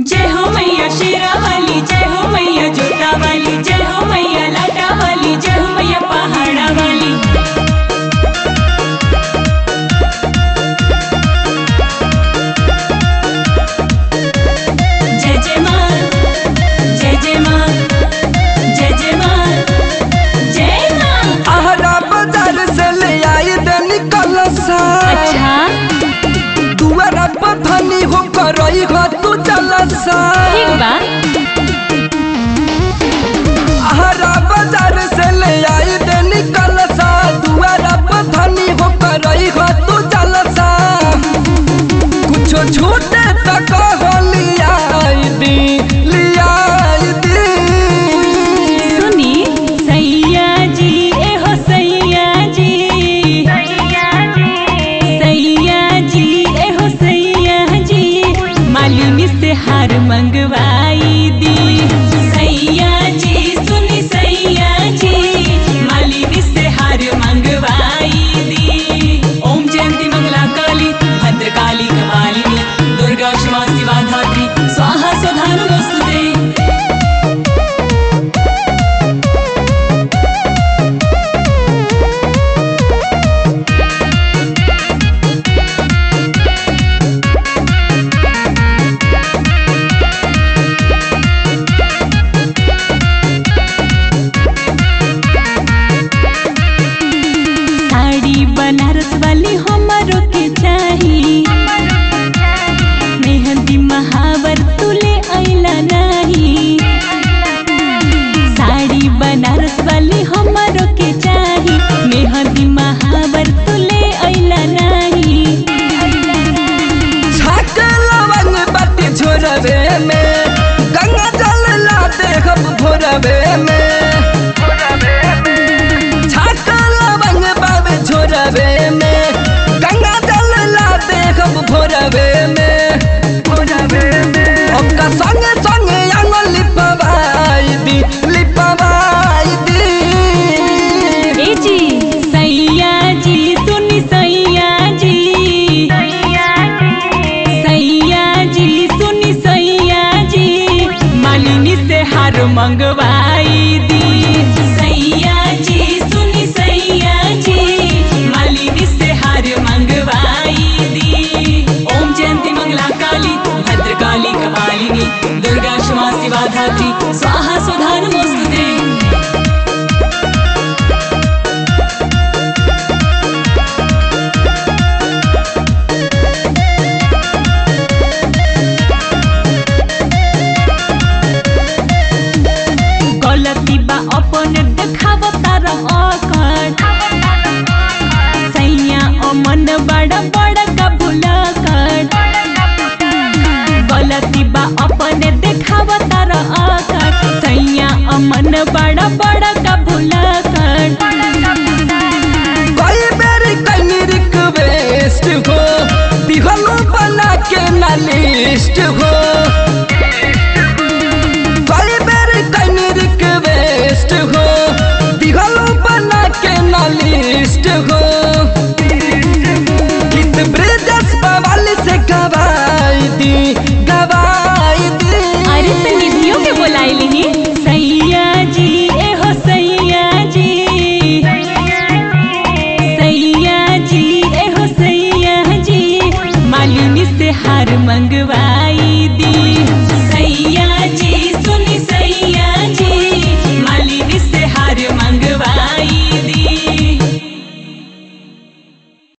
जय हो मैया शेरा वाली, जय हो मैया जोता वाली, जय हो मैया लाटा वाली, जय हो मैया पहाड़ा वाली। जय जय माँ, जय जय माँ, जय जय माँ, जय माँ। आहरा बाजार से ले आई देनी कलसा। अच्छा दुआरा पथनी हो करई हो तू जलसा। ठीक बा। आहरा बाजार से ले आई देनी कलसा। दुआरा पथनी हो करई हो तू जलसा। कुछ छूटे तक हो लिया दी, लिया दी। सुनी सैया जी, ए हो सैया जी, सैया जी, ए हो सैया जी, मालिनी से हार मंगवाई दी। सैया जी सुनी सैया जी, मालिनी से हार मंगवाई दी। ओम जयंती मंगला काली, भद्रकाली कपालिनी, दुर्गा क्षमा शिवा धात्री, स्वाहा स्वधा नमोस्तुते। साड़ी बनारस वाली हमारो के चाही, मेहंदी महावर तुले अइला नहीं। साड़ी बनारस वाली हमारो के चाही, मेहंदी महावर तुले अइला नहीं। छाक लवंग बाटी झोरवे में, गंगा जल ला देखब भोरवे में। छाक लवंग बाबे झोरवे में, गंगा जल ला देखब भोरवे में। ओका संगे संगे आंगन लिपवाई दी, लिपवाई दी। ए जी सैया जी सुनी सैया जी, सैया जी सुनी सैया जी, मालिनी से हार मंगवाई दी। सैया जी सुनी सैया जी, मालिनी से हार मंगवाई दी। ओम जयंती मंगला काली, भद्रकाली कपालिनी, दुर्गा क्षमा शिवा धात्री, स्वाहा स्वधा नमोस्तुते। गलती बा अपन देखाव तार अकड़, सैया अमन बड़ा बड़ा का भूला कर। गलती बा अपन देखाव तार अकड़, सैया अमन बड़ा बड़ा का भूला कर। कई बेर कहीं रिक्वेस्ट हो, दिहलो बना के ना लिस्ट हो। कई बेर कहीं रिक्वेस्ट हो, दिहलो बना के ना लिस्ट हो। गीत ब्रिजस वाली से गवाई दी, गवाई दी। अरे तो निधियों के बोलाई ली। सैया जी ए हो सैया जी, सैया जी ए हो सैया जी, मालिनी से हार मंगवाई।